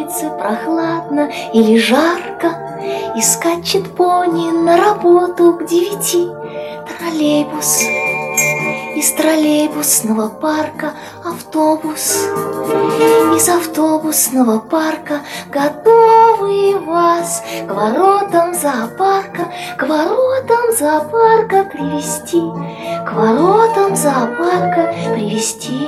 улице прохладно или жарко, и скачет пони на работу к 9. Троллейбус. Из троллейбусного парка автобус. Из автобусного парка готовы вас к воротам зоопарка, к воротам зоопарка привести, к воротам зоопарка привести.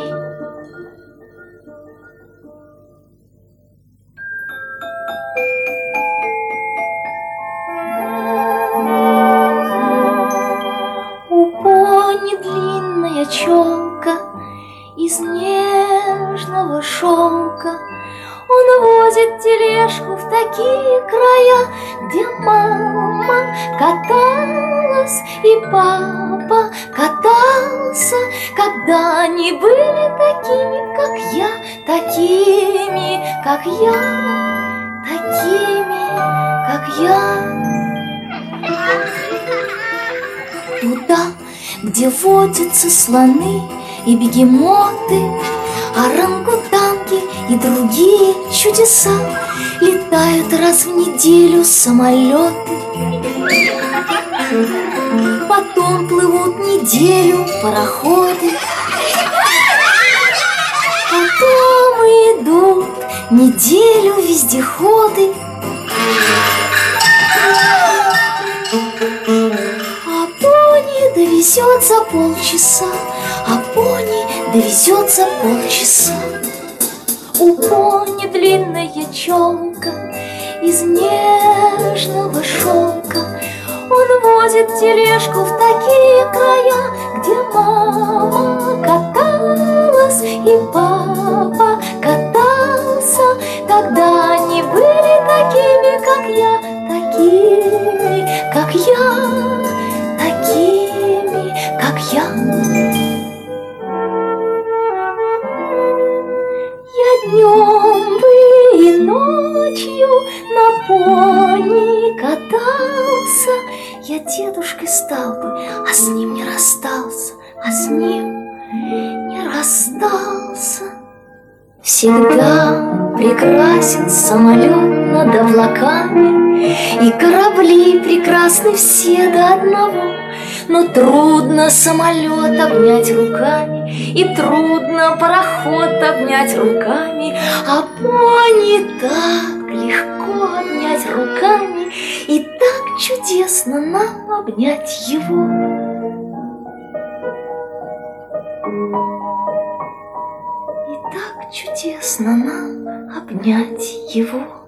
Длинная челка из нежного шелка. Он возит тележку в такие края, где мама каталась и папа катался, когда они были такими, как я, такими, как я, такими, как я. Туда, где водятся слоны и бегемоты, орангутанги и другие чудеса, летают раз в неделю самолеты. Потом плывут неделю пароходы, потом идут неделю вездеходы. Довезет за полчаса, а пони довезет за полчаса. У пони длинная челка из нежного шелка. Он возит тележку в такие края, где мама каталась и папа катался, когда они были такими, как я, такими, как я, такими, как я. Я днем бы и ночью на пони катался, я дедушкой стал бы, а с ним не расстался, а с ним не расстался. Всегда прекрасен самолет над облаками, и корабли прекрасны все до одного. Но трудно самолет обнять руками, и трудно пароход обнять руками, а пони так легко обнять руками, и так чудесно нам обнять его. И так чудесно нам обнять его.